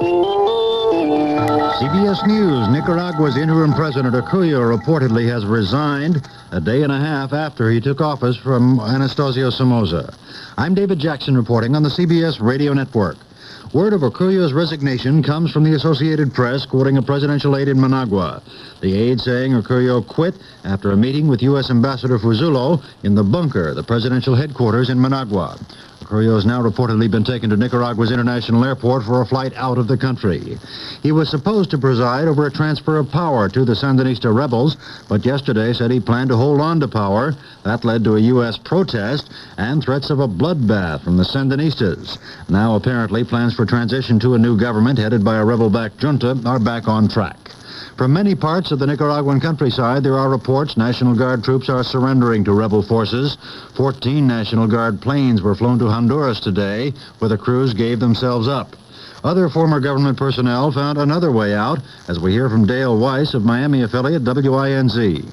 CBS News, Nicaragua's interim president, Acuyo, reportedly has resigned a day and a half after he took office from Anastasio Somoza. I'm David Jackson reporting on the CBS Radio Network. Word of Acuyo's resignation comes from the Associated Press, quoting a presidential aide in Managua. The aide saying Acuyo quit after a meeting with U.S. Ambassador Fuzulo in the bunker, the presidential headquarters in Managua. Acuyo has now reportedly been taken to Nicaragua's international airport for a flight out of the country. He was supposed to preside over a transfer of power to the Sandinista rebels, but yesterday said he planned to hold on to power. That led to a U.S. protest and threats of a bloodbath from the Sandinistas. Now, apparently, plans for transition to a new government headed by a rebel-backed junta are back on track. From many parts of the Nicaraguan countryside, there are reports National Guard troops are surrendering to rebel forces. 14 National Guard planes were flown to Honduras today, where the crews gave themselves up. Other former government personnel found another way out, as we hear from Dale Weiss of Miami affiliate WINZ.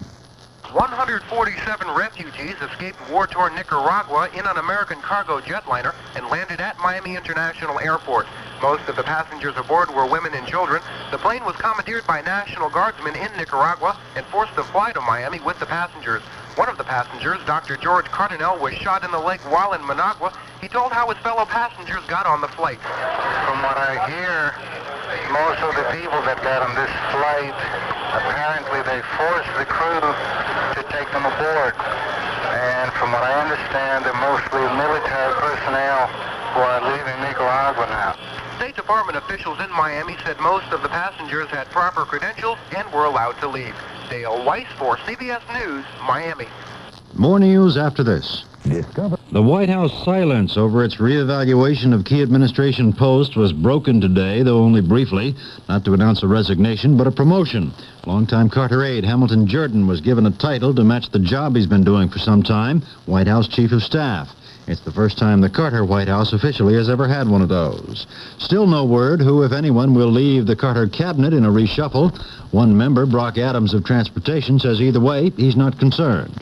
147 refugees escaped war-torn Nicaragua in an American cargo jetliner and landed at Miami International Airport. Most of the passengers aboard were women and children. The plane was commandeered by National Guardsmen in Nicaragua and forced to fly to Miami with the passengers. One of the passengers, Dr. George Cardinal, was shot in the leg while in Managua. He told how his fellow passengers got on the flight. From what I hear, most of the people that got on this flight, apparently they forced the crew to take them aboard. And from what I understand, they're mostly military personnel who are leaving Nicaragua now. State Department officials in Miami said most of the passengers had proper credentials and were allowed to leave. Dale Weiss for CBS News, Miami. More news after this. The White House silence over its reevaluation of key administration posts was broken today, though only briefly, not to announce a resignation, but a promotion. Longtime Carter aide Hamilton Jordan was given a title to match the job he's been doing for some time, White House Chief of Staff. It's the first time the Carter White House officially has ever had one of those. Still no word who, if anyone, will leave the Carter cabinet in a reshuffle. One member, Brock Adams of Transportation, says either way, he's not concerned.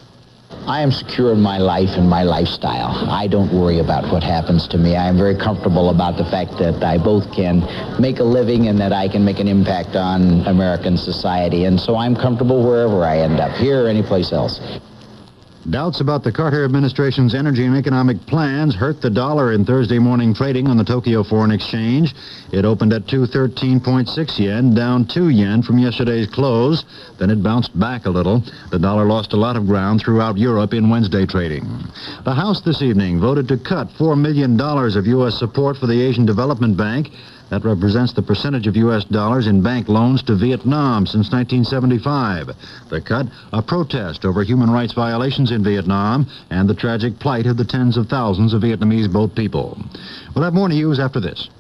I am secure in my life and my lifestyle. I don't worry about what happens to me. I am very comfortable about the fact that I both can make a living and that I can make an impact on American society. And so I'm comfortable wherever I end up, here or anyplace else. Doubts about the Carter administration's energy and economic plans hurt the dollar in Thursday morning trading on the Tokyo Foreign Exchange. It opened at 213.6 yen, down 2 yen from yesterday's close. Then it bounced back a little. The dollar lost a lot of ground throughout Europe in Wednesday trading. The House this evening voted to cut $4 million of U.S. support for the Asian Development Bank. That represents the percentage of U.S. dollars in bank loans to Vietnam since 1975. The cut, a protest over human rights violations in Vietnam and the tragic plight of the tens of thousands of Vietnamese boat people. We'll have more news after this.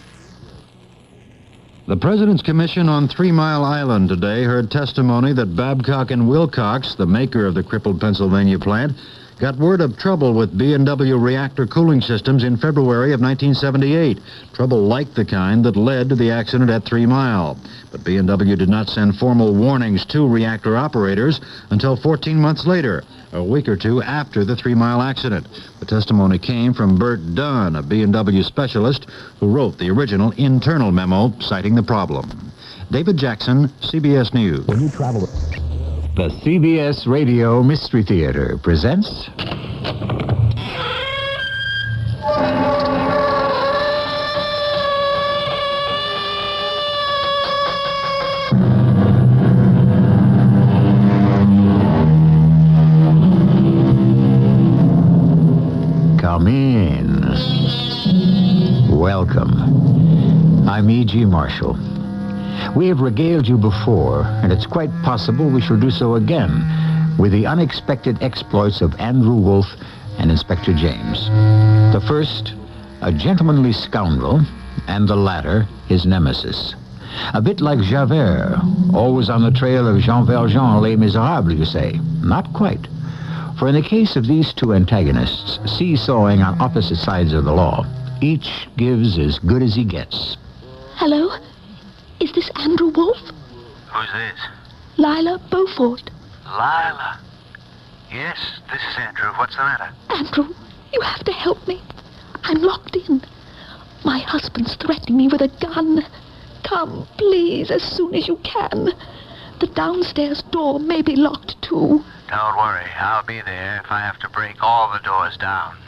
The President's Commission on 3 Mile Island today heard testimony that Babcock & Wilcox, the maker of the crippled Pennsylvania plant, got word of trouble with B&W reactor cooling systems in February of 1978. Trouble like the kind that led to the accident at 3 Mile. But B&W did not send formal warnings to reactor operators until 14 months later, a week or two after the 3 Mile accident. The testimony came from Bert Dunn, a B&W specialist who wrote the original internal memo citing the problem. David Jackson, CBS News. When you travel... The CBS Radio Mystery Theater presents... Come in. Welcome. I'm E.G. Marshall. We have regaled you before, and it's quite possible we shall do so again with the unexpected exploits of Andrew Wolfe and Inspector James. The first, a gentlemanly scoundrel, and the latter, his nemesis. A bit like Javert, always on the trail of Jean Valjean, Les Miserables, you say. Not quite. For in the case of these two antagonists, seesawing on opposite sides of the law, each gives as good as he gets. Hello? Is this Andrew Wolfe? Who's this? Lila Beaufort. Lila? Yes, this is Andrew. What's the matter? Andrew, you have to help me. I'm locked in. My husband's threatening me with a gun. Come, please, as soon as you can. The downstairs door may be locked, too. Don't worry. I'll be there if I have to break all the doors down.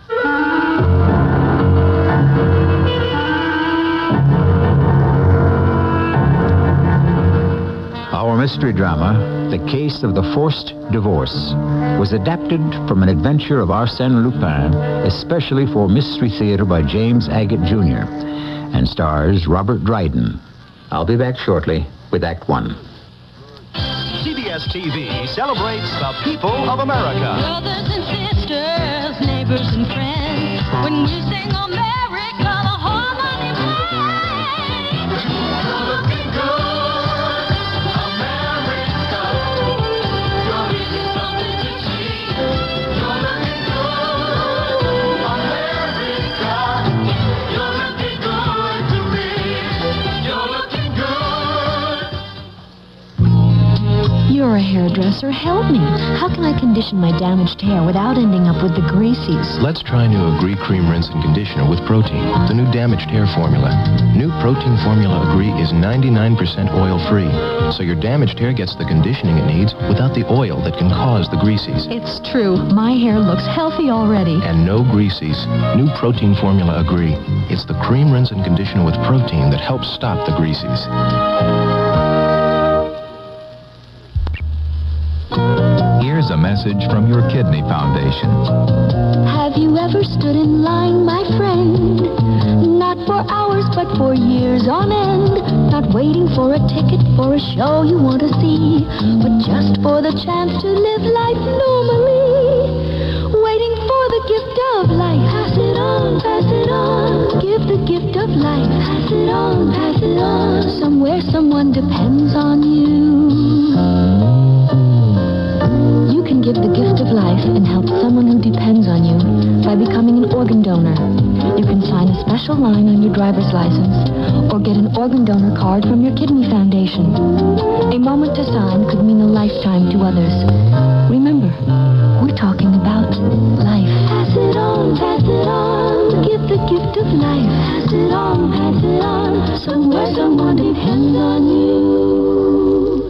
Our mystery drama, The Case of the Forced Divorce, was adapted from an adventure of Arsène Lupin, especially for Mystery Theater by James Agate Jr., and stars Robert Dryden. I'll be back shortly with Act One. CBS TV celebrates the people of America. Brothers and sisters, neighbors and friends, when we sing America, the harmony plays. You're looking good, America. You're really something to see. You're looking good, America. You're looking good to me. You're looking good. You're a hairdresser. Help me. How can I condition my damaged hair without ending up with the greasies? Let's try new Agree Cream Rinse and Conditioner with protein, the new damaged hair formula. New protein formula Agree is 99% oil-free, so your damaged hair gets the conditioning it needs without the oil that can cause the greasies. It's true. My hair looks healthy already. And no greasies. New protein formula Agree. It's the cream rinse and conditioner with protein that helps stop the greasies. Here's a message from your Kidney Foundation. Have you ever stood in line, my friend? Not for hours, but for years on end. Not waiting for a ticket for a show you want to see, but just for the chance to live life normally. Waiting for the gift of life. Pass it on, pass it on. Give the gift of life. Pass it on, pass it on. Somewhere someone depends on you. You can give the gift of life and help someone who depends on you by becoming an organ donor. You can sign a special line on your driver's license or get an organ donor card from your Kidney Foundation. A moment to sign could mean a lifetime to others. Remember, we're talking about life. Pass it on, pass it on. Give the gift of life. Pass it on, pass it on. Somewhere someone depends on you.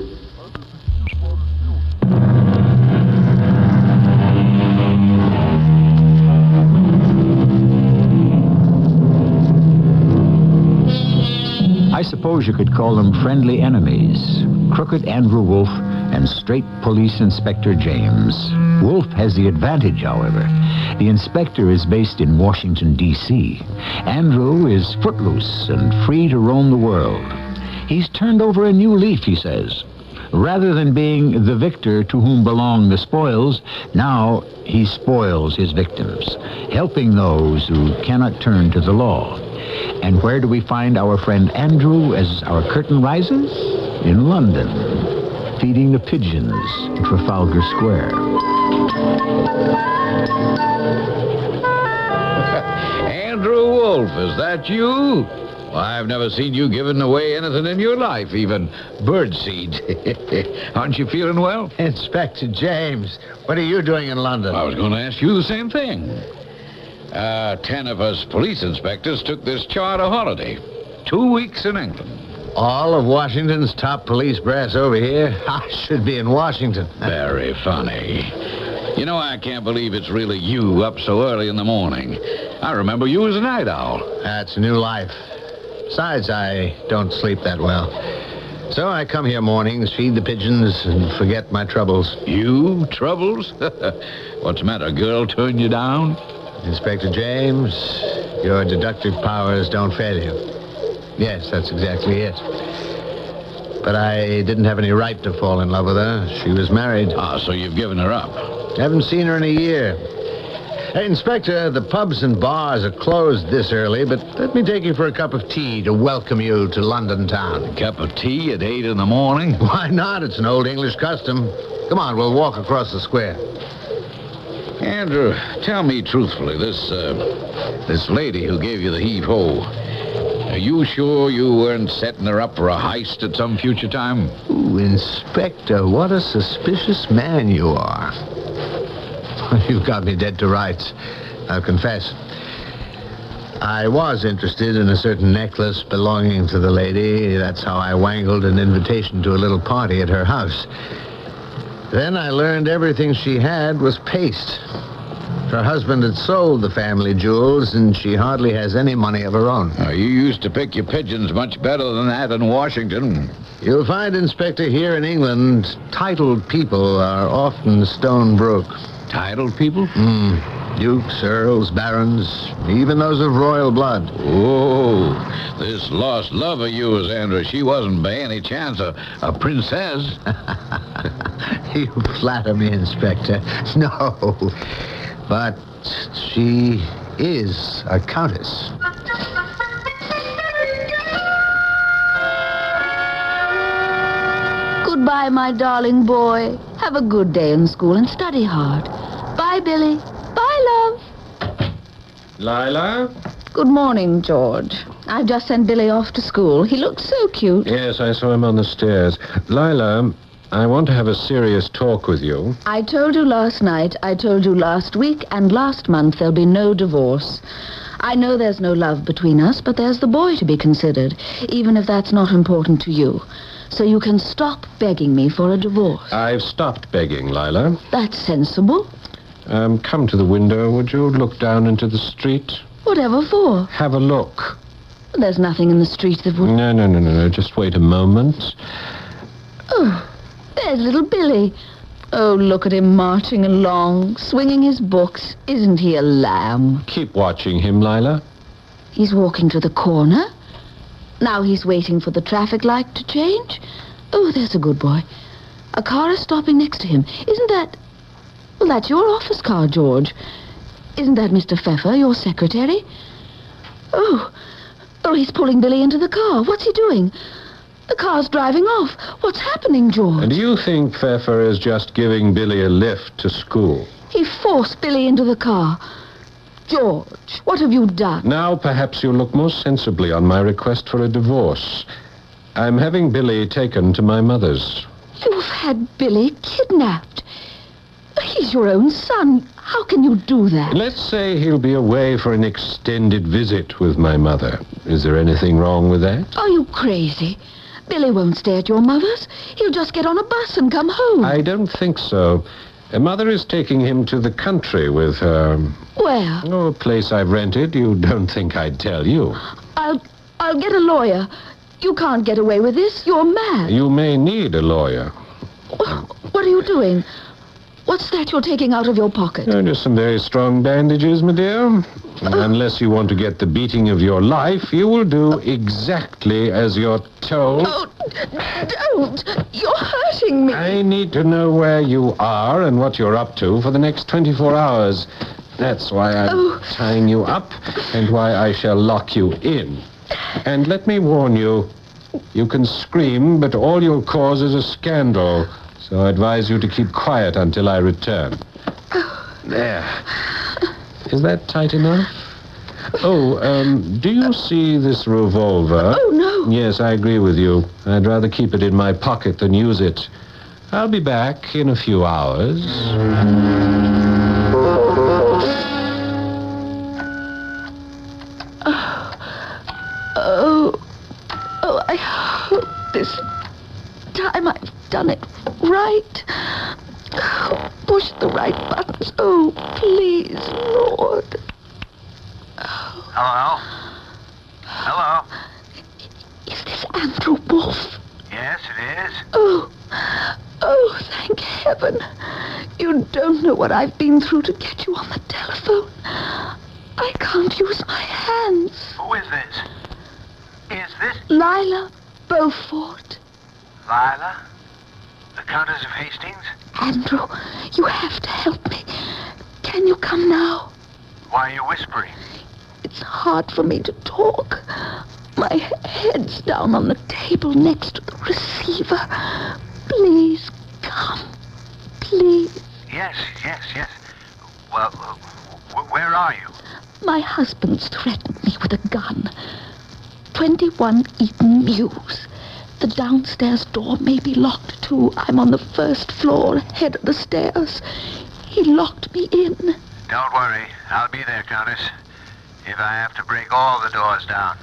I suppose you could call them friendly enemies, Crooked Andrew Wolf and Straight Police Inspector James. Wolf has the advantage, however. The inspector is based in Washington, D.C. Andrew is footloose and free to roam the world. He's turned over a new leaf, he says. Rather than being the victor to whom belong the spoils, now he spoils his victims, helping those who cannot turn to the law. And where do we find our friend Andrew as our curtain rises? In London, feeding the pigeons in Trafalgar Square. Andrew Wolf, is that you? Well, I've never seen you giving away anything in your life, even birdseed. Aren't you feeling well? Inspector James, what are you doing in London? I was going to ask you the same thing. 10 of us police inspectors took this charter holiday. 2 weeks in England. All of Washington's top police brass over here? I should be in Washington. Very funny. You know, I can't believe it's really you up so early in the morning. I remember you as a night owl. That's a new life. Besides, I don't sleep that well. So I come here mornings, feed the pigeons, and forget my troubles. You? Troubles? What's the matter, girl? Turn you down? Inspector James, your deductive powers don't fail you. Yes, that's exactly it. But I didn't have any right to fall in love with her. She was married. Ah, so you've given her up. Haven't seen her in a year. Hey, Inspector, the pubs and bars are closed this early, but let me take you for a cup of tea to welcome you to London town. A cup of tea at 8 in the morning? Why not? It's an old English custom. Come on, we'll walk across the square. Andrew, tell me truthfully, this lady who gave you the heave-ho, are you sure you weren't setting her up for a heist at some future time? Ooh, Inspector, what a suspicious man you are. You've got me dead to rights, I'll confess. I was interested in a certain necklace belonging to the lady. That's how I wangled an invitation to a little party at her house. Then I learned everything she had was paste. Her husband had sold the family jewels, and she hardly has any money of her own. You used to pick your pigeons much better than that in Washington. You'll find, Inspector, here in England, titled people are often stone broke. Titled people? Dukes, earls, barons, even those of royal blood. Oh, this lost love of yours, Andrew, she wasn't by any chance a princess. You flatter me, Inspector. No, but she is a countess. Goodbye, my darling boy. Have a good day in school and study hard. Bye, Billy. Bye, love. Lila? Good morning, George. I've just sent Billy off to school. He looks so cute. Yes, I saw him on the stairs. Lila, I want to have a serious talk with you. I told you last night, I told you last week, and last month there'll be no divorce. I know there's no love between us, but there's the boy to be considered, even if that's not important to you. So you can stop begging me for a divorce. I've stopped begging, Lila. That's sensible. Come to the window, would you? Look down into the street. Whatever for? Have a look. There's nothing in the street that would... No. Just wait a moment. Oh, there's little Billy. Oh, look at him marching along, swinging his books. Isn't he a lamb? Keep watching him, Lila. He's walking to the corner. Now he's waiting for the traffic light to change. Oh, there's a good boy. A car is stopping next to him. Isn't that... Well, that's your office car, George. Isn't that Mr. Pfeffer, your secretary? Oh, he's pulling Billy into the car. What's he doing? The car's driving off. What's happening, George? And do you think Pfeffer is just giving Billy a lift to school? He forced Billy into the car. George, what have you done? Now perhaps you'll look more sensibly on my request for a divorce. I'm having Billy taken to my mother's. You've had Billy kidnapped. He's your own son. How can you do that? Let's say he'll be away for an extended visit with my mother. Is there anything wrong with that? Are you crazy? Billy won't stay at your mother's. He'll just get on a bus and come home. I don't think so. Mother is taking him to the country with her... Where? Oh, a place I've rented. You don't think I'd tell you. I'll get a lawyer. You can't get away with this. You're mad. You may need a lawyer. What are you doing? What's that you're taking out of your pocket? Just some very strong bandages, my dear. Unless you want to get the beating of your life, you will do exactly as you're told. Oh, don't! You're hurting me. I need to know where you are and what you're up to for the next 24 hours. That's why I'm tying you up and why I shall lock you in. And let me warn you, you can scream, but all you'll cause is a scandal. So I advise you to keep quiet until I return. There. Is that tight enough? Do you see this revolver? Oh, no. Yes, I agree with you. I'd rather keep it in my pocket than use it. I'll be back in a few hours. I hope this time I've done it right. Push the right buttons. Oh, please, Lord. Hello? Hello? Is this Andrew Wolfe? Yes, it is. Oh, thank heaven. You don't know what I've been through to get you on the telephone. I can't use my hands. Who is this? Is this... Lila Beaufort. Lila? The Countess of Hastings? Andrew, you have to help me. Can you come now? Why are you whispering? It's hard for me to talk. My head's down on the table next to the receiver. Please, come. Please. Yes. Well, where are you? My husband's threatened me with a gun. 21 Eton Mews. The downstairs door may be locked, too. I'm on the first floor, head of the stairs. He locked me in. Don't worry. I'll be there, Countess. If I have to break all the doors down.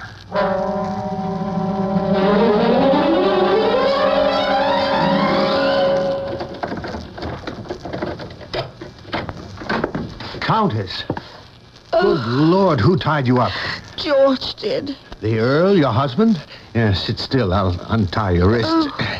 Countess. Good Lord, who tied you up? George did. The Earl, your husband? Yes, sit still. I'll untie your wrist.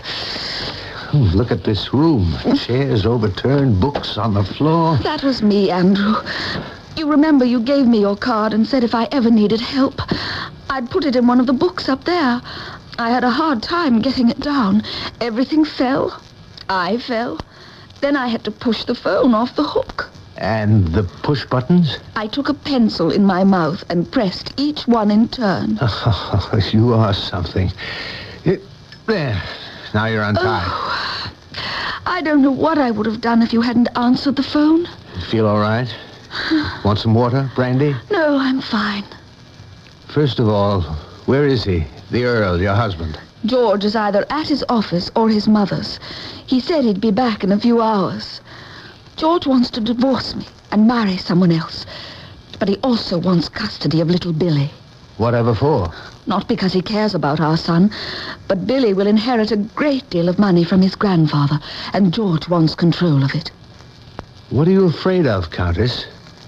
Oh, look at this room. Chairs overturned, books on the floor. That was me, Andrew. You remember you gave me your card and said if I ever needed help, I'd put it in one of the books up there. I had a hard time getting it down. Everything fell. I fell. Then I had to push the phone off the hook. And the push buttons? I took a pencil in my mouth and pressed each one in turn. Oh, you are something. There. Now you're untied. Oh, I don't know what I would have done if you hadn't answered the phone. You feel all right? Want some water, brandy? No, I'm fine. First of all, where is he? The Earl, your husband. George is either at his office or his mother's. He said he'd be back in a few hours. George wants to divorce me and marry someone else. But he also wants custody of little Billy. Whatever for? Not because he cares about our son, but Billy will inherit a great deal of money from his grandfather, and George wants control of it. What are you afraid of, Countess?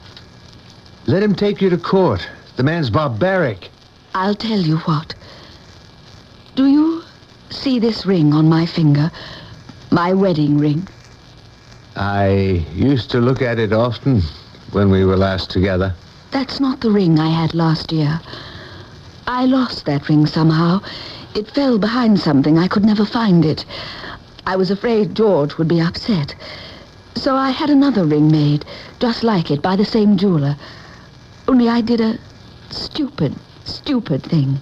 Let him take you to court. The man's barbaric. I'll tell you what. Do you see this ring on my finger? My wedding ring. I used to look at it often when we were last together. That's not the ring I had last year. I lost that ring somehow. It fell behind something. I could never find it. I was afraid George would be upset. So I had another ring made, just like it, by the same jeweler. Only I did a stupid thing.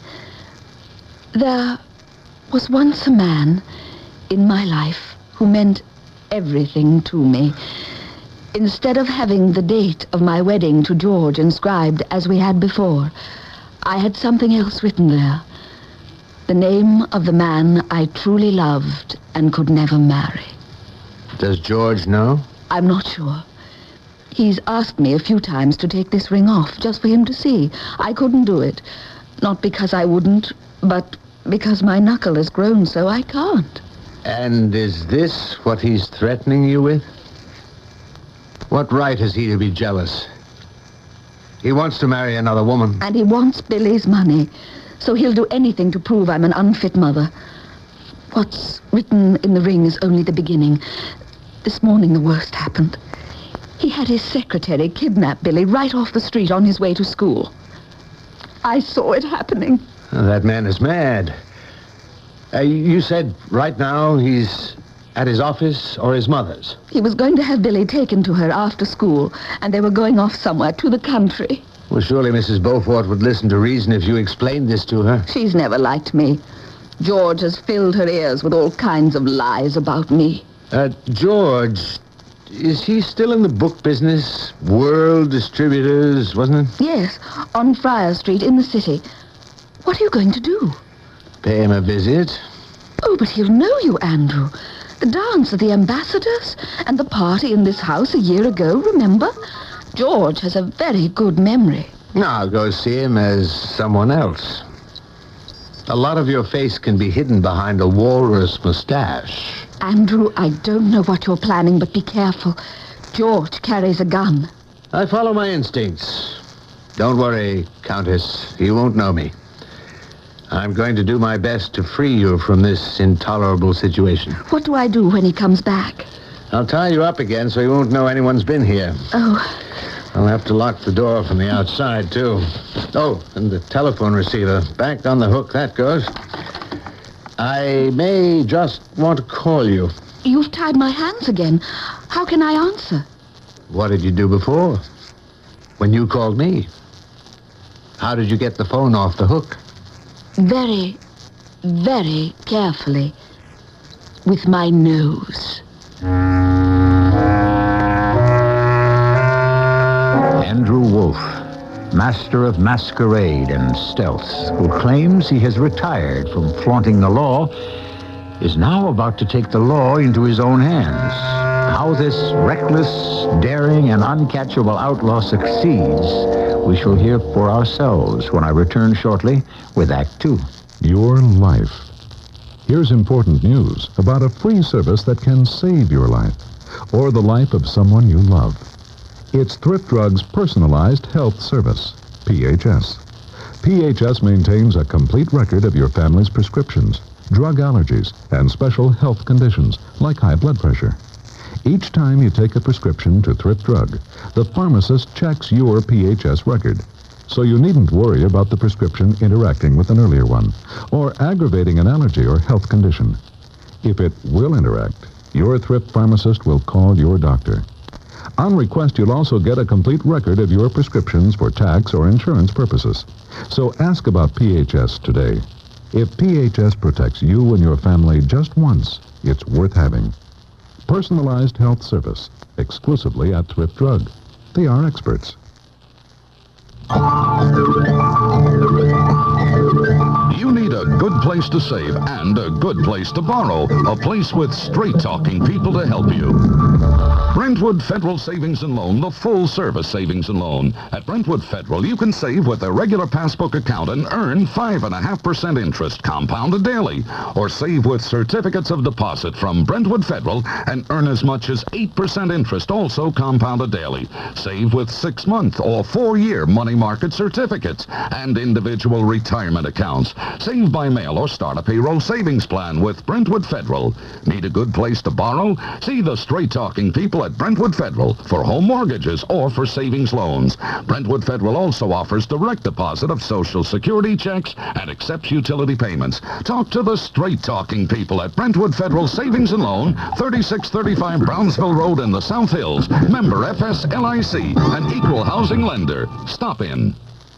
There was once a man in my life who meant everything to me. Instead of having the date of my wedding to George inscribed as we had before, I had something else written there. The name of the man I truly loved and could never marry. Does George know? I'm not sure. He's asked me a few times to take this ring off, just for him to see. I couldn't do it. Not because I wouldn't, but because my knuckle has grown so I can't. And is this what he's threatening you with? What right has he to be jealous? He wants to marry another woman. And he wants Billy's money, so he'll do anything to prove I'm an unfit mother. What's written in the ring is only the beginning. This morning the worst happened. He had his secretary kidnap Billy right off the street on his way to school. I saw it happening. Oh, that man is mad. You said right now he's at his office or his mother's? He was going to have Billy taken to her after school, and they were going off somewhere to the country. Well, surely Mrs. Beaufort would listen to reason if you explained this to her. She's never liked me. George has filled her ears with all kinds of lies about me. George, is he still in the book business? World Distributors, wasn't it? Yes, on Friar Street in the city. What are you going to do? Pay him a visit. Oh, but he'll know you, Andrew. The dance of the ambassadors and the party in this house a year ago, remember? George has a very good memory. No, I'll go see him as someone else. A lot of your face can be hidden behind a walrus mustache. Andrew, I don't know what you're planning, but be careful. George carries a gun. I follow my instincts. Don't worry, Countess. He won't know me. I'm going to do my best to free you from this intolerable situation. What do I do when he comes back? I'll tie you up again so he won't know anyone's been here. Oh. I'll have to lock the door from the outside, too. Oh, and the telephone receiver. Back on the hook that goes. I may just want to call you. You've tied my hands again. How can I answer? What did you do before? When you called me? How did you get the phone off the hook? Very, very carefully. With my nose. Andrew Wolfe, master of masquerade and stealth, who claims he has retired from flaunting the law, is now about to take the law into his own hands. How this reckless, daring, and uncatchable outlaw succeeds we shall hear for ourselves when I return shortly with Act Two. Your life. Here's important news about a free service that can save your life or the life of someone you love. It's Thrift Drug's Personalized Health Service, PHS. PHS maintains a complete record of your family's prescriptions, drug allergies, and special health conditions like high blood pressure. Each time you take a prescription to Thrift Drug, the pharmacist checks your PHS record. So you needn't worry about the prescription interacting with an earlier one or aggravating an allergy or health condition. If it will interact, your thrift pharmacist will call your doctor. On request, you'll also get a complete record of your prescriptions for tax or insurance purposes. So ask about PHS today. If PHS protects you and your family just once, it's worth having. Personalized health service, exclusively at Thrift Drug. They are experts. You need a good place to save and a good place to borrow. A place with straight-talking people to help you. Brentwood Federal Savings and Loan, the full-service savings and loan. At Brentwood Federal, you can save with a regular passbook account and earn 5.5% interest compounded daily. Or save with certificates of deposit from Brentwood Federal and earn as much as 8% interest, also compounded daily. Save with 6-month or 4-year money market certificates and individual retirement accounts. Save by mail or start a payroll savings plan with Brentwood Federal. Need a good place to borrow? See the straight-talking people at Brentwood Federal for home mortgages or for savings loans. Brentwood Federal also offers direct deposit of Social Security checks and accepts utility payments. Talk to the straight-talking people at Brentwood Federal Savings and Loan, 3635 Brownsville Road in the South Hills. Member FSLIC, an equal housing lender. Stop in.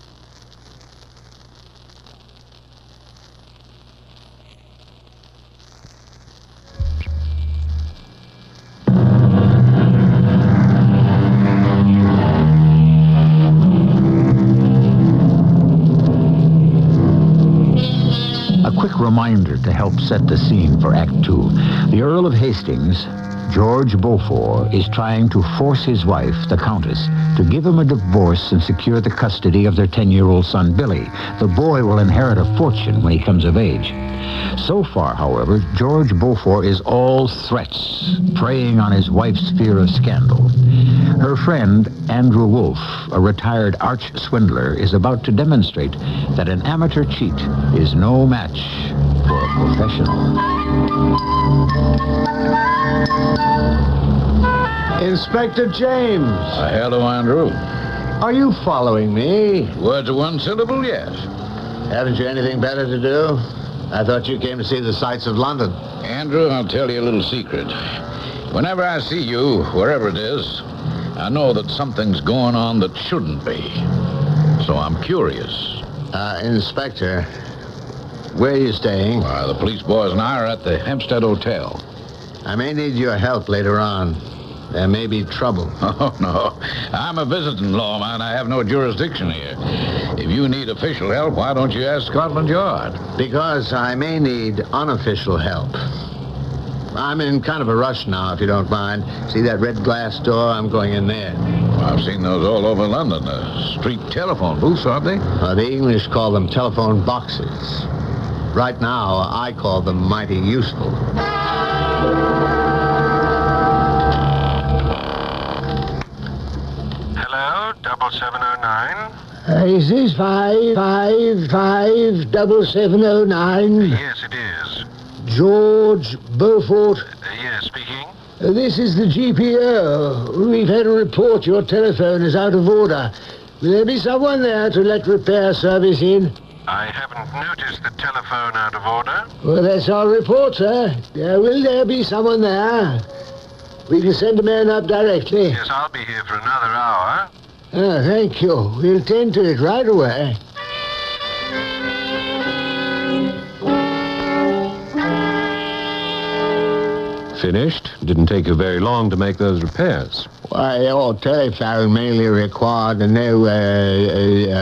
Reminder to help set the scene for Act Two. The Earl of Hastings, George Beaufort, is trying to force his wife, the Countess, to give him a divorce and secure the custody of their 10-year-old son, Billy. The boy will inherit a fortune when he comes of age. So far, however, George Beaufort is all threats, preying on his wife's fear of scandal. Her friend, Andrew Wolfe, a retired arch swindler, is about to demonstrate that an amateur cheat is no match for a professional. Inspector James. Hello, Andrew. Are you following me? Word to one syllable, yes. Haven't you anything better to do? I thought you came to see the sights of London. Andrew, I'll tell you a little secret. Whenever I see you, wherever it is, I know that something's going on that shouldn't be. So I'm curious. Inspector, where are you staying? Why, the police boys and I are at the Hempstead Hotel. I may need your help later on. There may be trouble. Oh, no. I'm a visiting lawman. I have no jurisdiction here. If you need official help, why don't you ask Scotland Yard? Because I may need unofficial help. I'm in kind of a rush now, if you don't mind. See that red glass door? I'm going in there. Well, I've seen those all over London. Street telephone booths, aren't they? The English call them telephone boxes. Right now, I call them mighty useful. Hello, 7709. Is this 555-7709? Yes, it is. George Beaufort? Yes, speaking. This is the GPO. We've had a report your telephone is out of order. Will there be someone there to let repair service in? I haven't noticed the telephone out of order. Well, that's our report, sir. Will there be someone there? We can send a man up directly. Yes, I'll be here for another hour. Thank you. We'll tend to it right away. Finished? Didn't take you very long to make those repairs. Why, your telephone mainly required a new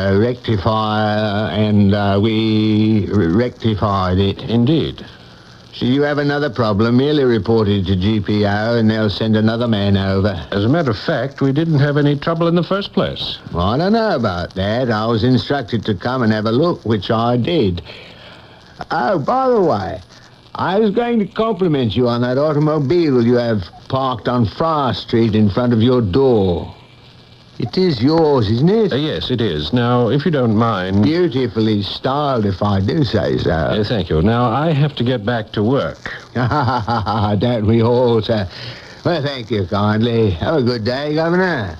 rectifier, and we rectified it. Indeed. Should you have another problem, merely report it to GPO and they'll send another man over. As a matter of fact, we didn't have any trouble in the first place. Well, I don't know about that. I was instructed to come and have a look, which I did. Oh, by the way, I was going to compliment you on that automobile you have parked on Friar Street in front of your door. It is yours, isn't it? Yes, it is. Now, if you don't mind... Beautifully styled, if I do say so. Thank you. Now, I have to get back to work. Don't we all, sir? Well, thank you kindly. Have a good day, Governor.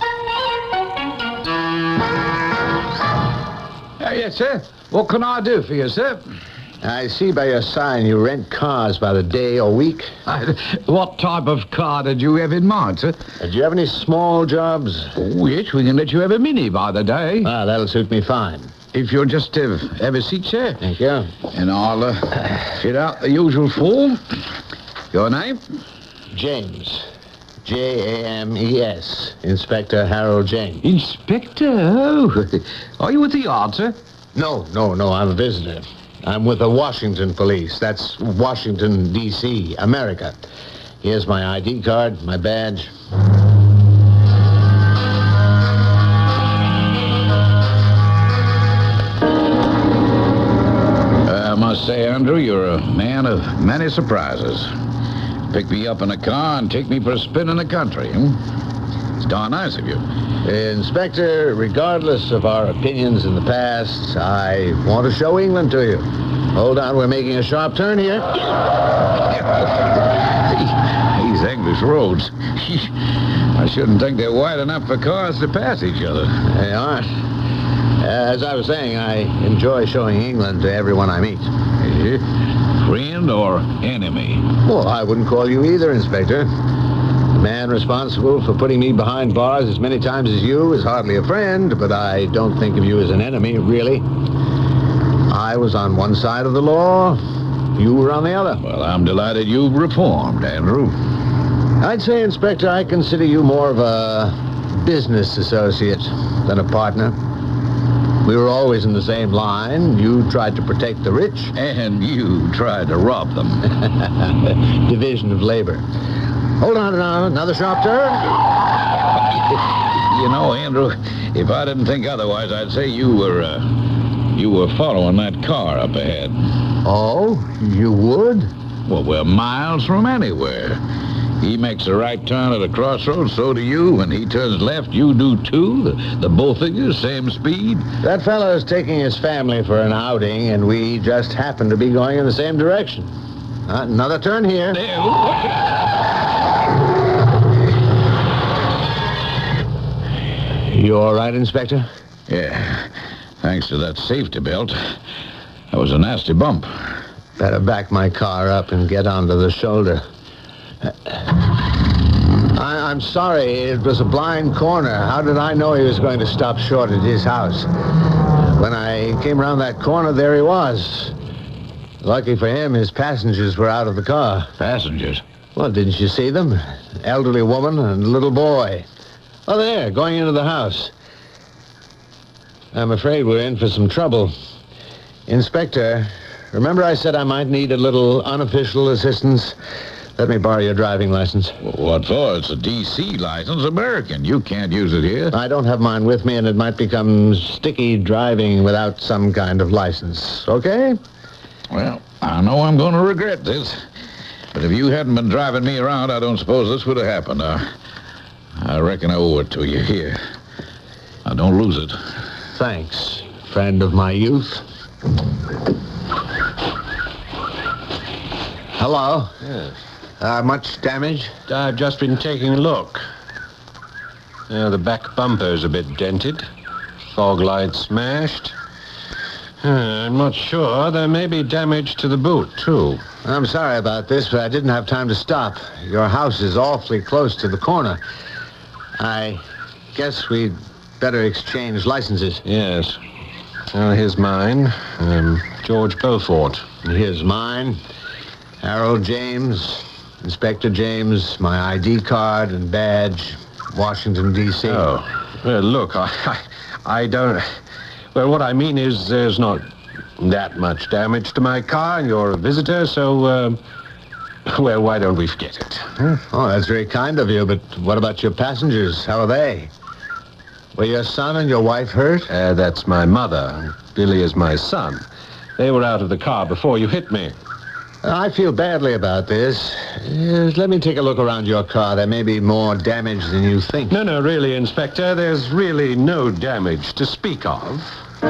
Yes, sir. What can I do for you, sir? I see by your sign you rent cars by the day or week. What type of car did you have in mind, sir? Do you have any small jobs? Oh, yes, we can let you have a Mini by the day. Ah, that'll suit me fine. If you'll just have a seat, sir. Thank you. And I'll fill out the usual form. Your name? James. James. Inspector Harold James. Inspector? Oh. Are you with the yard, sir? No. I'm a visitor. I'm with the Washington police. That's Washington, D.C., America. Here's my ID card, my badge. I must say, Andrew, you're a man of many surprises. Pick me up in a car and take me for a spin in the country. It's darn nice of you. Inspector, regardless of our opinions in the past, I want to show England to you. Hold on, we're making a sharp turn here. These English roads. I shouldn't think they're wide enough for cars to pass each other. They aren't. As I was saying, I enjoy showing England to everyone I meet. Friend or enemy? Well, I wouldn't call you either, Inspector. The man responsible for putting me behind bars as many times as you is hardly a friend, but I don't think of you as an enemy, really. I was on one side of the law. You were on the other. Well, I'm delighted you've reformed, Andrew. I'd say, Inspector, I consider you more of a business associate than a partner. We were always in the same line. You tried to protect the rich. And you tried to rob them. Division of labor. Hold on now. Another sharp turn. You know, Andrew, if I didn't think otherwise, I'd say you were following that car up ahead. Oh, you would? Well, we're miles from anywhere. He makes a right turn at a crossroads, so do you. When he turns left, you do too. The both of you, same speed. That fellow's taking his family for an outing, and we just happen to be going in the same direction. Another turn here. You all right, Inspector? Yeah. Thanks to that safety belt. That was a nasty bump. Better back my car up and get onto the shoulder. I'm sorry. It was a blind corner. How did I know he was going to stop short at his house? When I came around that corner, there he was. Lucky for him, his passengers were out of the car. Passengers? Well, didn't you see them? Elderly woman and a little boy. Oh, there, going into the house. I'm afraid we're in for some trouble. Inspector, remember I said I might need a little unofficial assistance? Let me borrow your driving license. What for? It's a D.C. license, American. You can't use it here. I don't have mine with me, and it might become sticky driving without some kind of license. Okay? Well, I know I'm going to regret this. But if you hadn't been driving me around, I don't suppose this would have happened. I reckon I owe it to you here. Now, don't lose it. Thanks, friend of my youth. Hello. Yes. Much damage? I've just been taking a look. The back bumper's a bit dented. Fog light smashed. I'm not sure. There may be damage to the boot, too. I'm sorry about this, but I didn't have time to stop. Your house is awfully close to the corner. I guess we'd better exchange licenses. Yes. Here's mine. George Beaufort. Here's mine. Harold James. Inspector James. My ID card and badge. Washington, D.C. Oh. Well, look, I don't... Well, what I mean is there's not that much damage to my car, and you're a visitor, so Well, why don't we forget it? Huh? Oh, that's very kind of you, but what about your passengers? How are they? Were your son and your wife hurt? That's my mother. Billy is my son. They were out of the car before you hit me. I feel badly about this. Let me take a look around your car. There may be more damage than you think. No, really, Inspector. There's really no damage to speak of.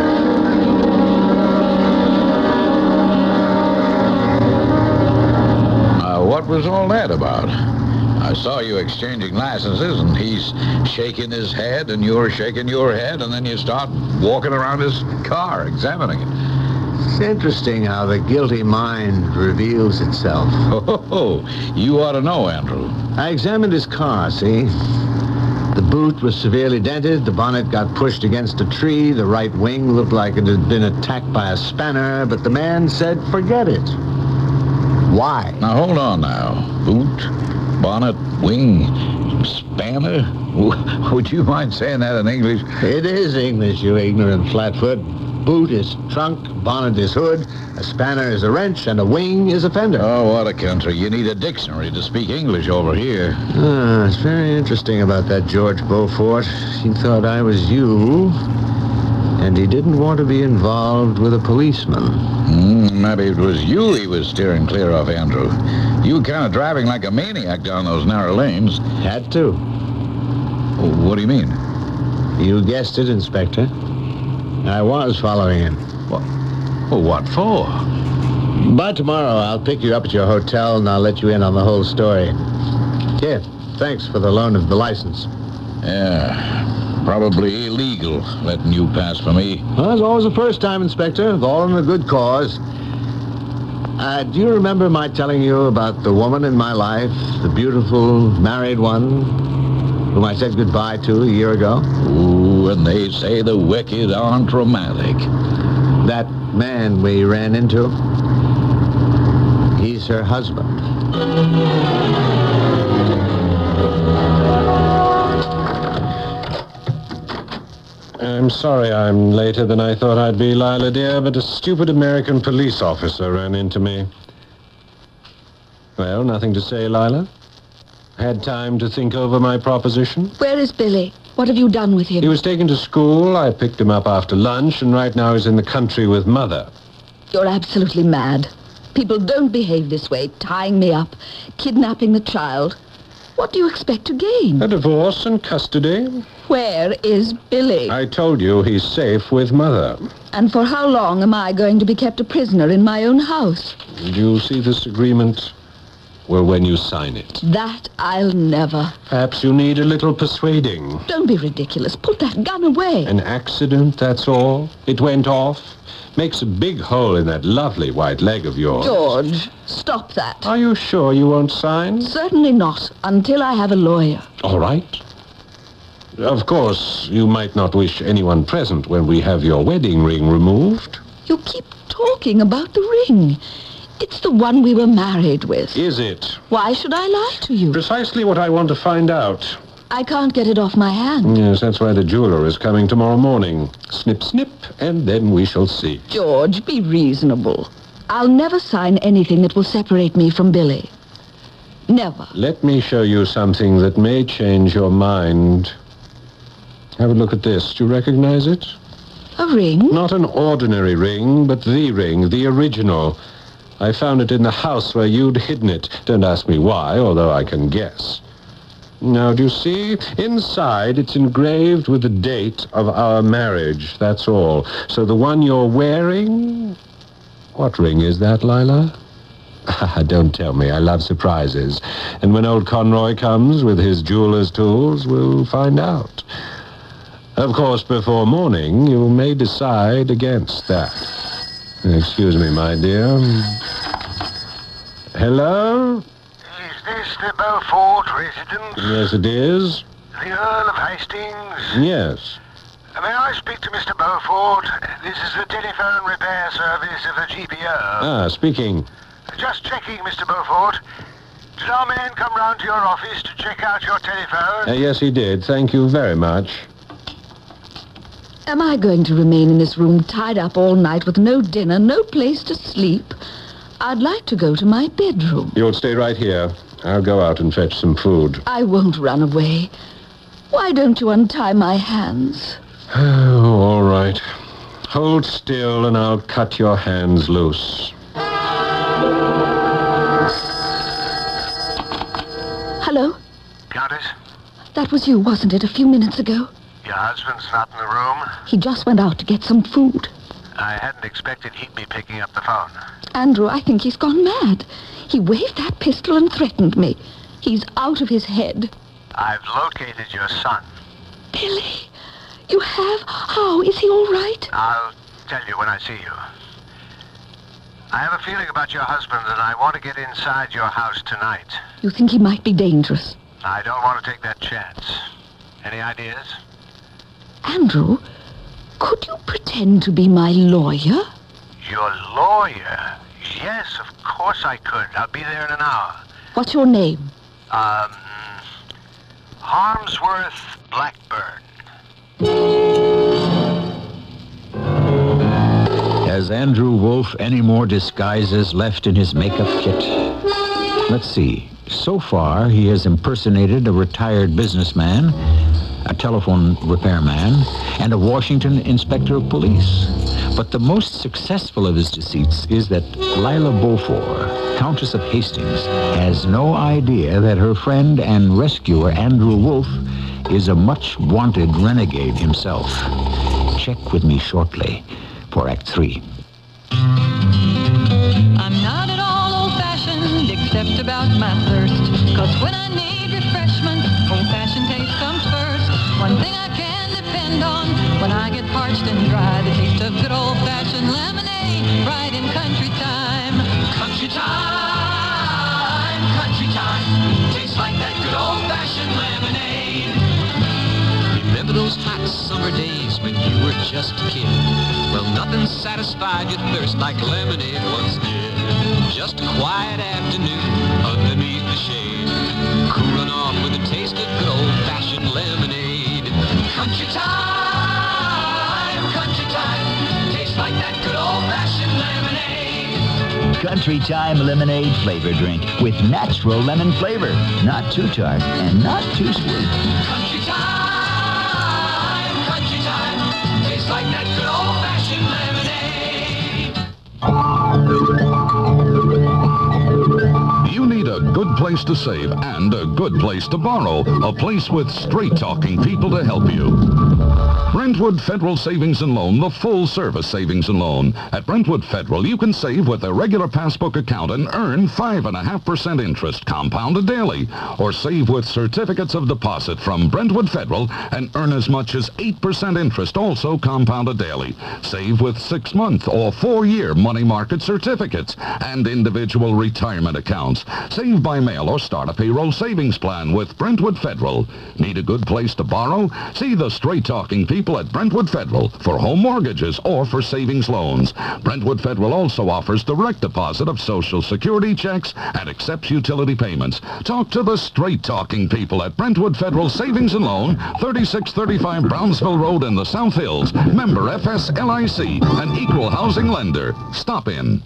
What was all that about? I saw you exchanging licenses, and he's shaking his head, and you're shaking your head, and then you start walking around his car, examining it. It's interesting how the guilty mind reveals itself. Oh, you ought to know, Andrew. I examined his car, see? The boot was severely dented, the bonnet got pushed against a tree, the right wing looked like it had been attacked by a spanner, but the man said, forget it. Why? Now, hold on now. Boot, bonnet, wing, spanner? Would you mind saying that in English? It is English, you ignorant flatfoot. Boot is trunk, bonnet is hood, a spanner is a wrench, and a wing is a fender. Oh, what a country. You need a dictionary to speak English over here. It's very interesting about that George Beaufort. He thought I was you, and he didn't want to be involved with a policeman. Maybe it was you he was steering clear of, Andrew. You kind of driving like a maniac down those narrow lanes. Had to. Oh, what do you mean? You guessed it, Inspector. I was following him. What for? By tomorrow, I'll pick you up at your hotel, and I'll let you in on the whole story. Here, thanks for the loan of the license. Yeah, probably illegal letting you pass for me. Well, it's always the first time, Inspector. All in a good cause. Do you remember my telling you about the woman in my life, the beautiful married one, whom I said goodbye to a year ago? Ooh, and they say the wicked aren't romantic. That man we ran into, he's her husband. I'm sorry I'm later than I thought I'd be, Lila, dear, but a stupid American police officer ran into me. Well, nothing to say, Lila? Had time to think over my proposition? Where is Billy? What have you done with him? He was taken to school. I picked him up after lunch, and right now he's in the country with Mother. You're absolutely mad. People don't behave this way, tying me up, kidnapping the child. What do you expect to gain? A divorce and custody. Where is Billy? I told you he's safe with Mother. And for how long am I going to be kept a prisoner in my own house? Did you see this agreement? Well, when you sign it. That I'll never. Perhaps you need a little persuading. Don't be ridiculous. Put that gun away. An accident, that's all. It went off. Makes a big hole in that lovely white leg of yours. George, stop that. Are you sure you won't sign? Certainly not, until I have a lawyer. All right. Of course, you might not wish anyone present when we have your wedding ring removed. You keep talking about the ring. It's the one we were married with. Is it? Why should I lie to you? Precisely what I want to find out. I can't get it off my hand. Yes, that's why the jeweler is coming tomorrow morning. Snip, snip, and then we shall see. George, be reasonable. I'll never sign anything that will separate me from Billy. Never. Let me show you something that may change your mind. Have a look at this. Do you recognize it? A ring? Not an ordinary ring, but the ring, the original. I found it in the house where you'd hidden it. Don't ask me why, although I can guess. Now, do you see? Inside, it's engraved with the date of our marriage. That's all. So the one you're wearing... What ring is that, Lila? Don't tell me. I love surprises. And when old Conroy comes with his jeweler's tools, we'll find out. Of course, before morning, you may decide against that. Excuse me, my dear. Hello? Is this the Beaufort residence? Yes, it is. The Earl of Hastings? Yes. May I speak to Mr. Beaufort? This is the telephone repair service of the GPO. Speaking. Just checking, Mr. Beaufort. Did our man come round to your office to check out your telephone? Yes, he did. Thank you very much. Am I going to remain in this room tied up all night with no dinner, no place to sleep? I'd like to go to my bedroom. You'll stay right here. I'll go out and fetch some food. I won't run away. Why don't you untie my hands? Oh, all right. Hold still and I'll cut your hands loose. Hello? Countess? That was you, wasn't it, a few minutes ago? Your husband's not in the room? He just went out to get some food. I hadn't expected he'd be picking up the phone. Andrew, I think he's gone mad. He waved that pistol and threatened me. He's out of his head. I've located your son. Billy, you have? How? Is he all right? I'll tell you when I see you. I have a feeling about your husband, and I want to get inside your house tonight. You think he might be dangerous? I don't want to take that chance. Any ideas? Andrew, could you pretend to be my lawyer? Your lawyer? Yes, of course I could. I'll be there in an hour. What's your name? Harmsworth Blackburn. Has Andrew Wolf any more disguises left in his makeup kit? Let's see. So far, he has impersonated a retired businessman, a telephone repairman, and a Washington inspector of police. But the most successful of his deceits is that Lila Beaufort, Countess of Hastings, has no idea that her friend and rescuer, Andrew Wolf, is a much-wanted renegade himself. Check with me shortly for Act 3. I'm not at all old-fashioned, except about my thirst. 'Cause when I need refreshment, old-fashioned taste comes first. One thing I can depend on when I get parched and dry, the taste of good old-fashioned lemonade, right in country time. Country time, country time, tastes like that good old-fashioned lemonade. Remember those hot summer days when you were just a kid? Well, nothing satisfied your thirst like lemonade once did. Just a quiet afternoon underneath the shade, cooling off with a taste of good old-fashioned lemonade. Country time, tastes like that good old-fashioned lemonade. Country Time lemonade flavor drink with natural lemon flavor. Not too tart and not too sweet. Country time, tastes like that good old-fashioned lemonade. You need a good place to save and a good place to borrow. A place with straight-talking people to help you. Brentwood Federal Savings and Loan, the full-service savings and loan. At Brentwood Federal, you can save with a regular passbook account and earn 5.5% interest compounded daily. Or save with certificates of deposit from Brentwood Federal and earn as much as 8% interest, also compounded daily. Save with 6-month or 4-year money market certificates and individual retirement accounts. Save by mail or start a payroll savings plan with Brentwood Federal. Need a good place to borrow? See the straight-talking people at Brentwood Federal for home mortgages or for savings loans. Brentwood Federal also offers direct deposit of Social Security checks and accepts utility payments. Talk to the straight-talking people at Brentwood Federal Savings and Loan, 3635 Brownsville Road in the South Hills. Member FSLIC, an equal housing lender. Stop in.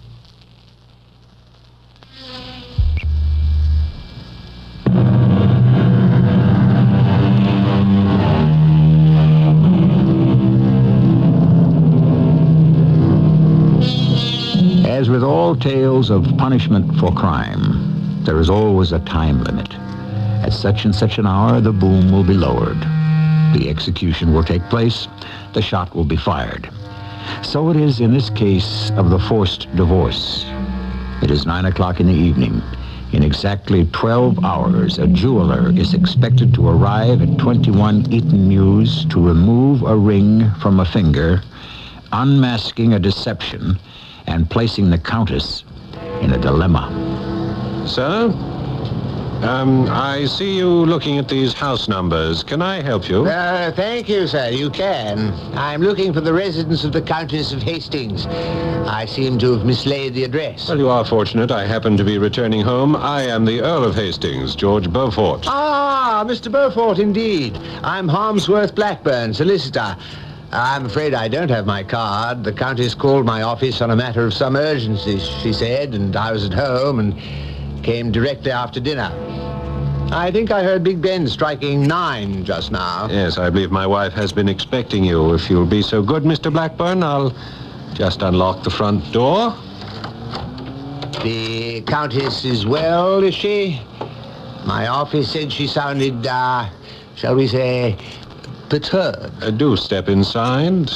As with all tales of punishment for crime, there is always a time limit. At such and such an hour, the boom will be lowered. The execution will take place. The shot will be fired. So it is in this case of the forced divorce. It is 9 o'clock in the evening. In exactly 12 hours, a jeweler is expected to arrive at 21 Eaton Mews to remove a ring from a finger, unmasking a deception, and placing the Countess in a dilemma. Sir? I see you looking at these house numbers. Can I help you? Thank you, sir. You can. I'm looking for the residence of the Countess of Hastings. I seem to have mislaid the address. Well, you are fortunate. I happen to be returning home. I am the Earl of Hastings, George Beaufort. Ah, Mr. Beaufort, indeed. I'm Harmsworth Blackburn, solicitor. I'm afraid I don't have my card. The Countess called my office on a matter of some urgency, she said, and I was at home and came directly after dinner. I think I heard Big Ben striking 9 just now. Yes, I believe my wife has been expecting you. If you'll be so good, Mr. Blackburn, I'll just unlock the front door. The Countess is well, is she? My office said she sounded, shall we say, perturbed. Do step inside.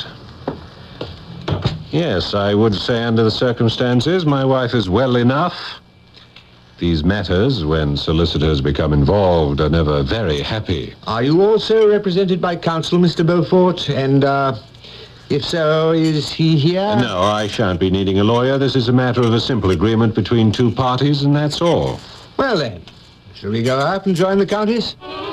Yes, I would say under the circumstances, my wife is well enough. These matters, when solicitors become involved, are never very happy. Are you also represented by counsel, Mr. Beaufort? And, if so, is he here? No, I shan't be needing a lawyer. This is a matter of a simple agreement between 2 parties, and that's all. Well, then, shall we go up and join the Countess?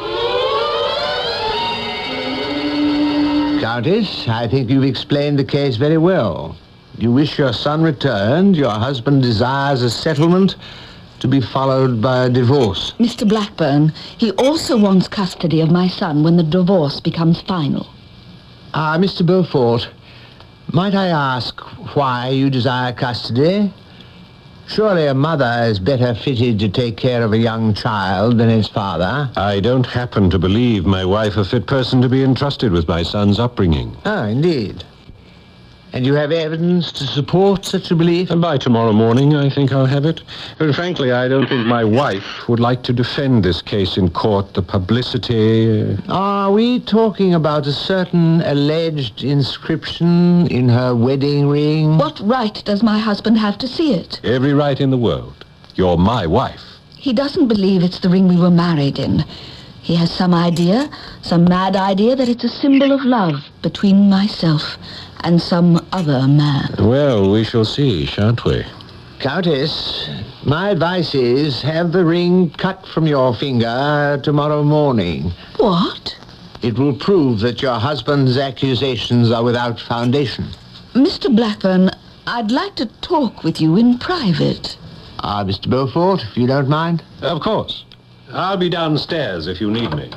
Countess, I think you've explained the case very well. You wish your son returned. Your husband desires a settlement to be followed by a divorce. Mr. Blackburn, he also wants custody of my son when the divorce becomes final. Mr. Beaufort, might I ask why you desire custody? Surely a mother is better fitted to take care of a young child than his father. I don't happen to believe my wife a fit person to be entrusted with my son's upbringing. Oh, indeed. And you have evidence to support such a belief? And by tomorrow morning, I think I'll have it. But frankly, I don't think my wife would like to defend this case in court. The publicity... Are we talking about a certain alleged inscription in her wedding ring? What right does my husband have to see it? Every right in the world. You're my wife. He doesn't believe it's the ring we were married in. He has some idea, some mad idea, that it's a symbol of love between myself and some other man. Well, we shall see, shan't we? Countess, my advice is have the ring cut from your finger tomorrow morning. What? It will prove that your husband's accusations are without foundation. Mr. Blackburn, I'd like to talk with you in private. Mr. Beaufort, if you don't mind? Of course. I'll be downstairs if you need me.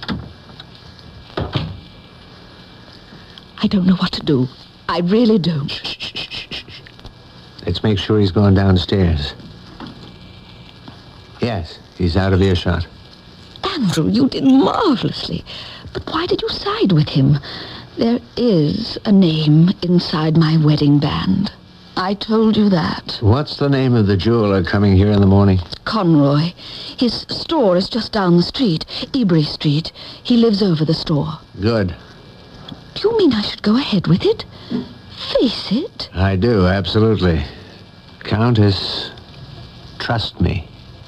I don't know what to do. I really don't. Shh. Let's make sure he's going downstairs. Yes, he's out of earshot. Andrew, you did marvelously. But why did you side with him? There is a name inside my wedding band. I told you that. What's the name of the jeweler coming here in the morning? Conroy. His store is just down the street, Ebury Street. He lives over the store. Good. Do you mean I should go ahead with it? Face it? I do, absolutely. Countess, trust me.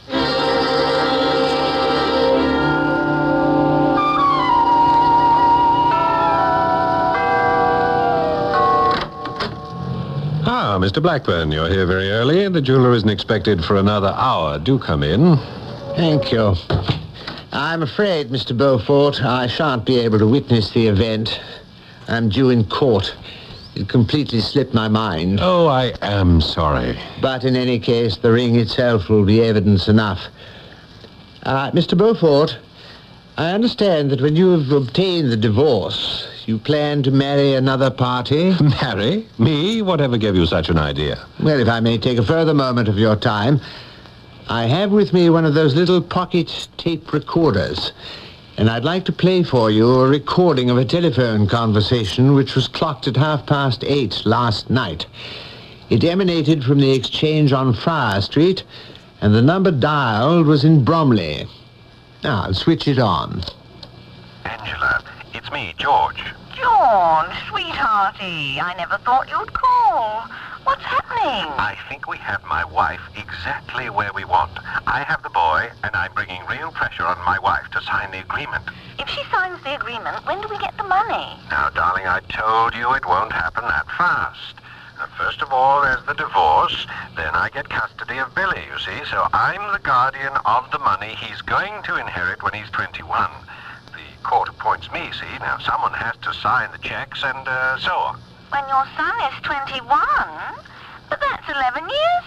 Mr. Blackburn, you're here very early. The jeweler isn't expected for another hour. Do come in. Thank you. I'm afraid, Mr. Beaufort, I shan't be able to witness the event. I'm due in court. It completely slipped my mind. Oh, I am sorry. But in any case, the ring itself will be evidence enough. Mr. Beaufort, I understand that when you have obtained the divorce, you plan to marry another party? Marry? Me? Whatever gave you such an idea? Well, if I may take a further moment of your time, I have with me one of those little pocket tape recorders, and I'd like to play for you a recording of a telephone conversation which was clocked at 8:30 last night. It emanated from the exchange on Friar Street, and the number dialed was in Bromley. Now, I'll switch it on. Angela, it's me, George. George, sweethearty, I never thought you'd call. What's happening? I think we have my wife exactly where we want. I have the boy, and I'm bringing real pressure on my wife to sign the agreement. If she signs the agreement, when do we get the money? Now, darling, I told you it won't happen that fast. First of all, there's the divorce. Then I get custody of Billy, you see. So I'm the guardian of the money he's going to inherit when he's 21. The court appoints me, see. Now, someone has to sign the checks and so on. When your son is 21? But that's 11 years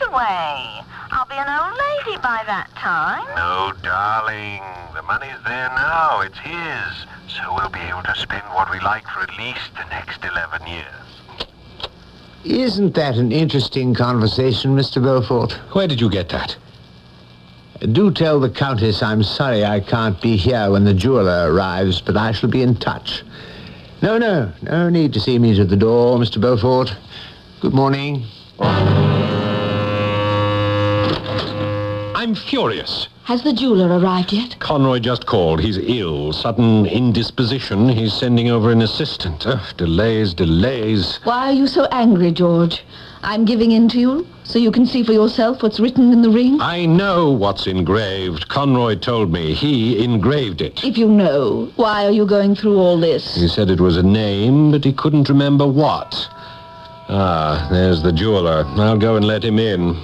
away. I'll be an old lady by that time. No, darling. The money's there now. It's his. So we'll be able to spend what we like for at least the next 11 years. Isn't that an interesting conversation, Mr. Beaufort? Where did you get that? Do tell the Countess I'm sorry I can't be here when the jeweler arrives, but I shall be in touch. No need to see me to the door, Mr. Beaufort. Good morning. I'm furious. Has the jeweler arrived yet? Conroy just called. He's ill. Sudden indisposition. He's sending over an assistant. Delays. Why are you so angry, George? I'm giving in to you so you can see for yourself what's written in the ring? I know what's engraved. Conroy told me. He engraved it. If you know, why are you going through all this? He said it was a name, but he couldn't remember what. Ah, there's the jeweler. I'll go and let him in.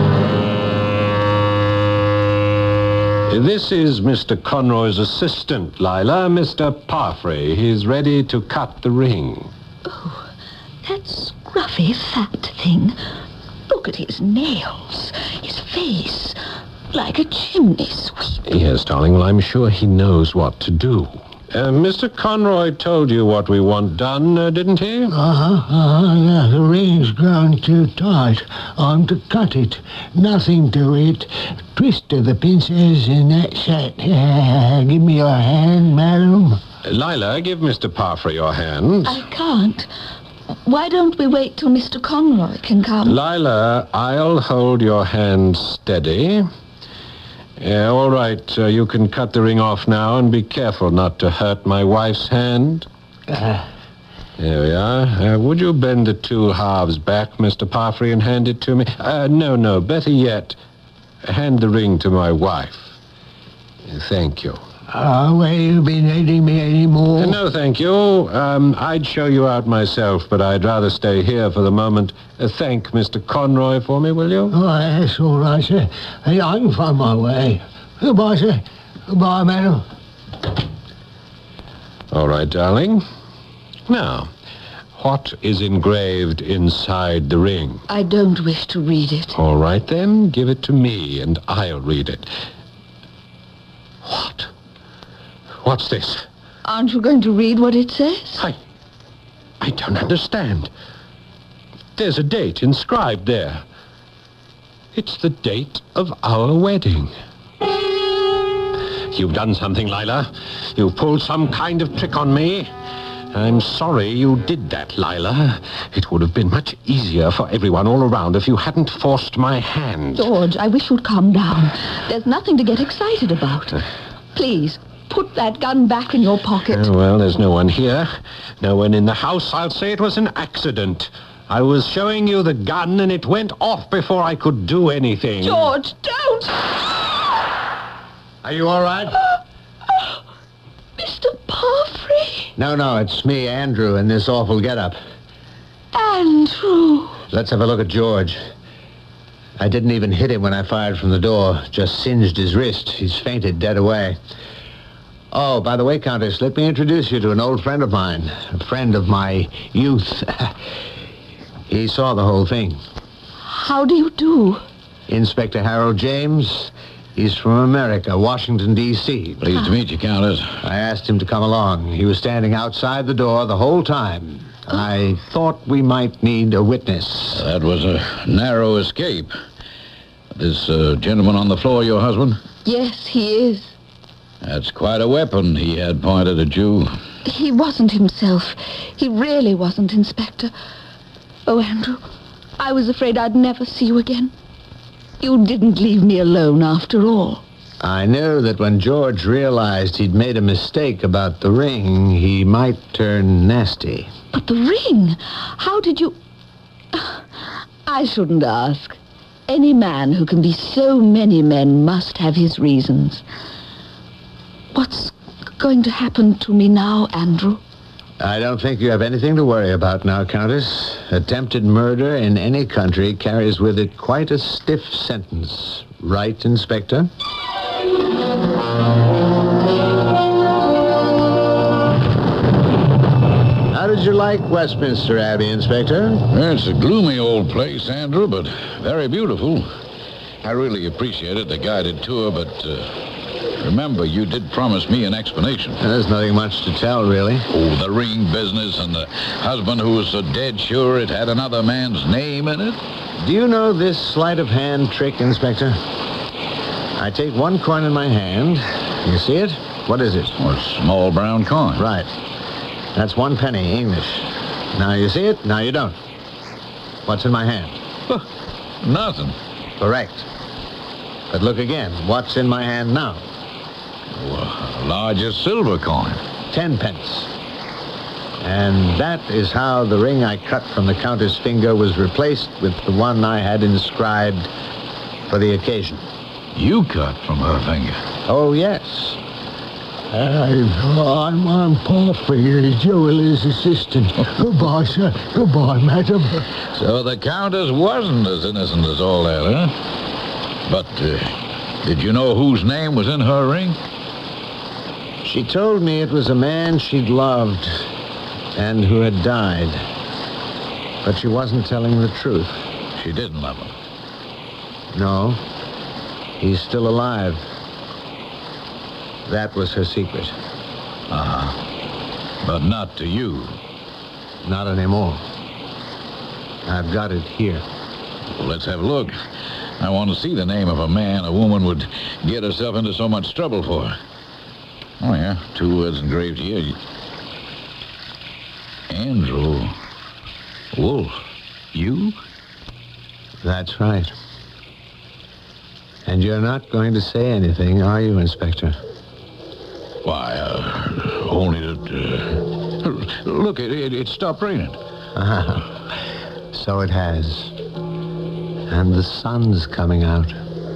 This is Mr. Conroy's assistant, Lila, Mr. Parfrey. He's ready to cut the ring. Oh, that scruffy, fat thing. Look at his nails, his face, like a chimney sweep. Yes, darling. Well, I'm sure he knows what to do. Mr. Conroy told you what we want done, didn't he? Yeah, the ring's grown too tight. I'm to cut it. Nothing to it. Twist of the pincers and that's it. Give me your hand, madam. Lila, give Mr. Parfrey your hand. I can't. Why don't we wait till Mr. Conroy can come? Lila, I'll hold your hand steady. Yeah, all right. You can cut the ring off now and be careful not to hurt my wife's hand. There we are. Would you bend the two halves back, Mr. Parfrey, and hand it to me? No. Better yet, hand the ring to my wife. Thank you. Well, you been aiding me anymore? No, thank you. I'd show you out myself, but I'd rather stay here for the moment. Thank Mr. Conroy for me, will you? Oh, that's all right, sir. Hey, I can find my way. Goodbye, sir. Goodbye, madam. All right, darling. Now, what is engraved inside the ring? I don't wish to read it. All right, then. Give it to me, and I'll read it. What? What's this? Aren't you going to read what it says? I don't understand. There's a date inscribed there. It's the date of our wedding. You've done something, Lila. You've pulled some kind of trick on me. I'm sorry you did that, Lila. It would have been much easier for everyone all around if you hadn't forced my hand. George, I wish you'd calm down. There's nothing to get excited about. Please, put that gun back in your pocket. Well, there's no one here. No one in the house. I'll say it was an accident. I was showing you the gun and it went off before I could do anything. George, don't! Are you all right? Mr. Parfrey? No, it's me, Andrew, in this awful getup. Andrew. Let's have a look at George. I didn't even hit him when I fired from the door. Just singed his wrist. He's fainted dead away. Oh, by the way, Countess, let me introduce you to an old friend of mine. A friend of my youth. He saw the whole thing. How do you do? Inspector Harold James. He's from America, Washington, D.C. Pleased to meet you, Countess. I asked him to come along. He was standing outside the door the whole time. I thought we might need a witness. That was a narrow escape. This gentleman on the floor, your husband? Yes, he is. That's quite a weapon he had pointed at you. He wasn't himself. He really wasn't, Inspector. Oh, Andrew, I was afraid I'd never see you again. You didn't leave me alone after all. I knew that when George realized he'd made a mistake about the ring, he might turn nasty. But the ring? How did you... I shouldn't ask. Any man who can be so many men must have his reasons. What's going to happen to me now, Andrew? I don't think you have anything to worry about now, Countess. Attempted murder in any country carries with it quite a stiff sentence. Right, Inspector? How did you like Westminster Abbey, Inspector? It's a gloomy old place, Andrew, but very beautiful. I really appreciated the guided tour, but remember, you did promise me an explanation. There's nothing much to tell, really. Oh, the ring business and the husband who was so dead sure it had another man's name in it. Do you know this sleight of hand trick, Inspector? I take one coin in my hand. You see it? What is it? Oh, a small brown coin. Right. That's 1 penny, English. Now you see it, now you don't. What's in my hand? Nothing. Correct. But look again. What's in my hand now? Oh, a larger silver coin. 10 pence. And that is how the ring I cut from the Countess' finger was replaced with the one I had inscribed for the occasion. You cut from her finger? Oh, yes. I'm Porphyry, Jeweller's assistant. Goodbye, sir. Goodbye, madam. So the Countess wasn't as innocent as all that, huh? But did you know whose name was in her ring? She told me it was a man she'd loved and who had died. But she wasn't telling the truth. She didn't love him? No. He's still alive. That was her secret. Uh-huh. But not to you. Not anymore. I've got it here. Well, let's have a look. I want to see the name of a man a woman would get herself into so much trouble for. Oh, yeah. 2 words engraved here. Andrew Wolf. You? That's right. And you're not going to say anything, are you, Inspector? Why, only that... look, it stopped raining. So it has. And the sun's coming out.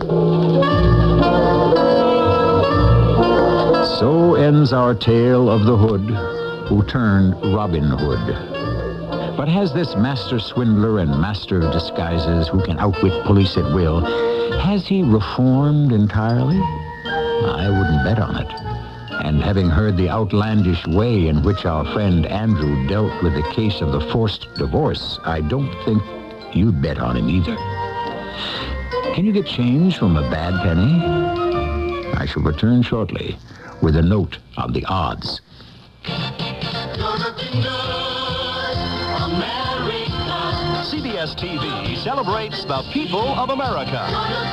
So ends our tale of the Hood who turned Robin Hood. But has this master swindler and master of disguises who can outwit police at will, has he reformed entirely? I wouldn't bet on it. And having heard the outlandish way in which our friend Andrew dealt with the case of the forced divorce, I don't think you'd bet on him either. Can you get change from a bad penny? I shall return shortly with a note on the odds. CBS TV celebrates the people of America.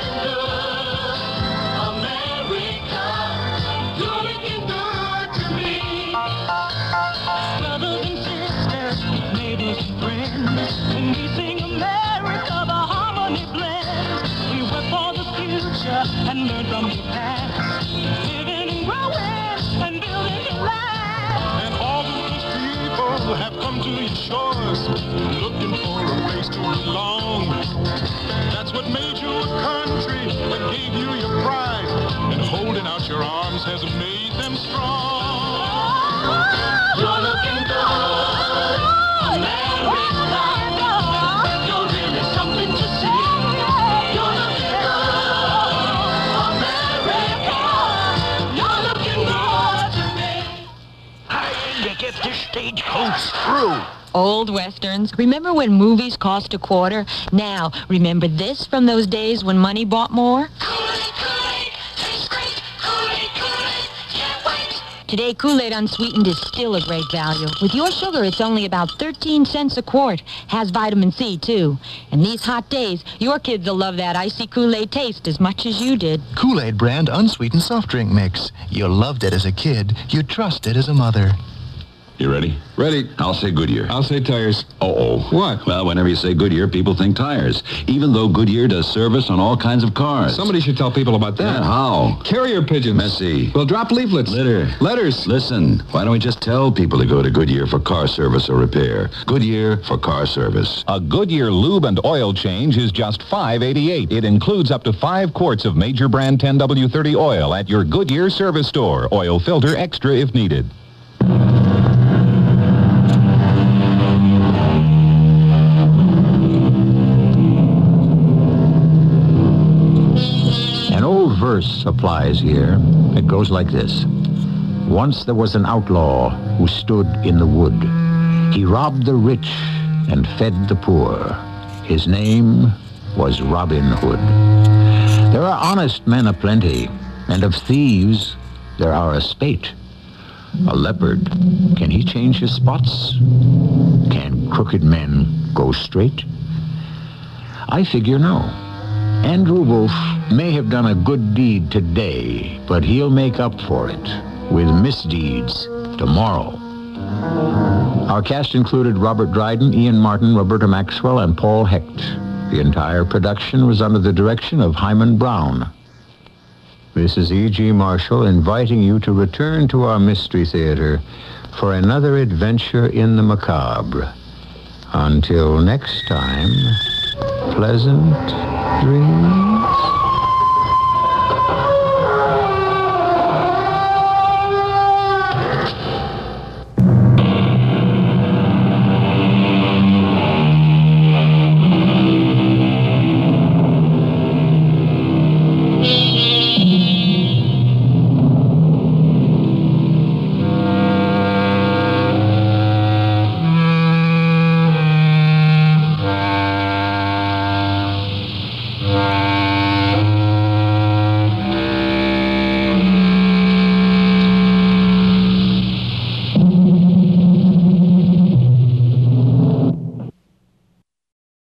Brothers and sisters, neighbors and friends, when we sing America, the harmony blends. We work for the future and learn from the past, living and growing and building to last. And all those people have come to your shores, looking for a place to belong. That's what made you a country that gave you your pride, and holding out your arms has made them strong. You're looking good, America. You're really something to see. You're looking good, America. You're looking good to me. I aim to get this stagecoach through. Old westerns. Remember when movies cost a quarter? Now, remember this from those days when money bought more? Today, Kool-Aid unsweetened is still a great value. With your sugar, it's only about 13 cents a quart. Has vitamin C, too. And these hot days, your kids will love that icy Kool-Aid taste as much as you did. Kool-Aid brand unsweetened soft drink mix. You loved it as a kid. You trusted as a mother. You ready? Ready. I'll say Goodyear. I'll say tires. Uh-oh. What? Well, whenever you say Goodyear, people think tires. Even though Goodyear does service on all kinds of cars. Somebody should tell people about that. Yeah, how? Carrier pigeons. Messy. Well, drop leaflets. Litter. Letters. Listen, why don't we just tell people to go to Goodyear for car service or repair? Goodyear for car service. A Goodyear lube and oil change is just $5.88. It includes up to 5 quarts of major brand 10W30 oil at your Goodyear service store. Oil filter extra if needed. Verse applies here. It goes like this. Once there was an outlaw who stood in the wood. He robbed the rich and fed the poor. His name was Robin Hood. There are honest men aplenty, and of thieves there are a spate. A leopard, can he change his spots? Can crooked men go straight? I figure no. Andrew Wolf may have done a good deed today, but he'll make up for it with misdeeds tomorrow. Our cast included Robert Dryden, Ian Martin, Roberta Maxwell, and Paul Hecht. The entire production was under the direction of Hyman Brown. This is E.G. Marshall inviting you to return to our Mystery Theater for another adventure in the macabre. Until next time, pleasant dreams.